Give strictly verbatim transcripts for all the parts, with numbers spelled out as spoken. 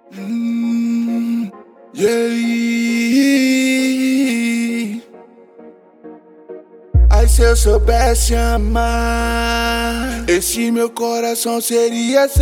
Hum, yeah. Ai, se eu soubesse amar, esse meu coração seria seu.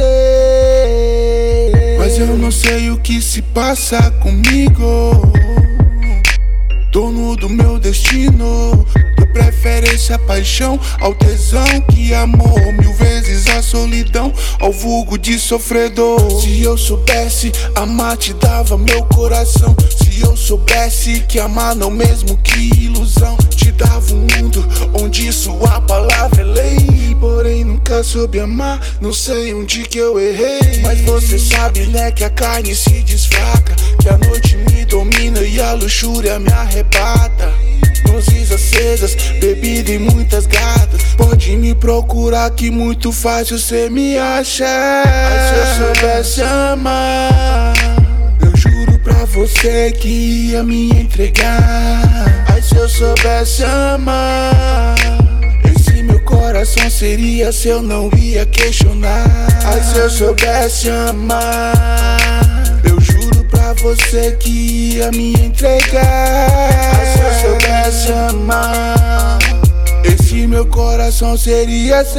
Mas eu não sei o que se passa comigo, dono do meu destino. Tu preferência a paixão ao tesão, que amor mil vezes a solidão, ao vulgo de sofredor. Se eu soubesse amar, te dava meu coração. Se eu soubesse que amar não mesmo que ilusão, te dava um mundo onde sua palavra é lei. Porém nunca soube amar, não sei onde que eu errei. Mas você sabe, né, que a carne se desfaca, que a noite me domina e a luxúria me arrebata. Luzes acesas, bebida e muitas gatas. Pode me procurar que muito fácil cê me acha. Mas se eu soubesse amar, eu juro pra você que ia me entregar. Ai, se eu soubesse amar, esse meu coração seria seu, não ia questionar. Ai, se eu soubesse amar, eu juro pra você que ia me entregar. Ai, se eu soubesse amar, esse meu coração seria seu.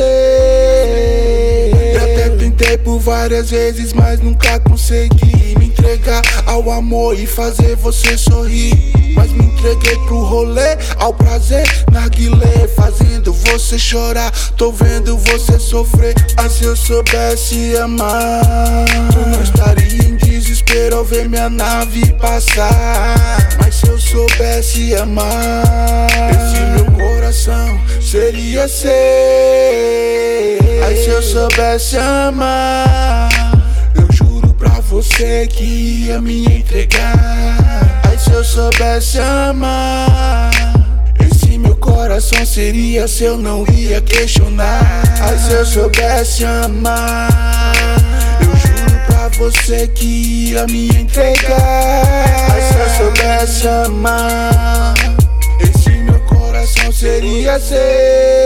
Eu até tentei por várias vezes, mas nunca consegui me entregar ao amor e fazer você sorrir. Mas me entreguei pro rolê, ao prazer, narguilé, fazendo você chorar, tô vendo você sofrer. Mas se eu soubesse amar, tu não estaria em desespero ao ver minha nave passar. Mas se eu soubesse amar, esse meu coração seria seu. Ai, se eu soubesse amar, eu juro pra você que ia me entregar. Ai, se eu soubesse amar, esse meu coração seria seu, não ia questionar. Ai, se eu soubesse amar, eu juro pra você que ia me entregar. Ai, se eu soubesse amar, esse meu coração seria seu.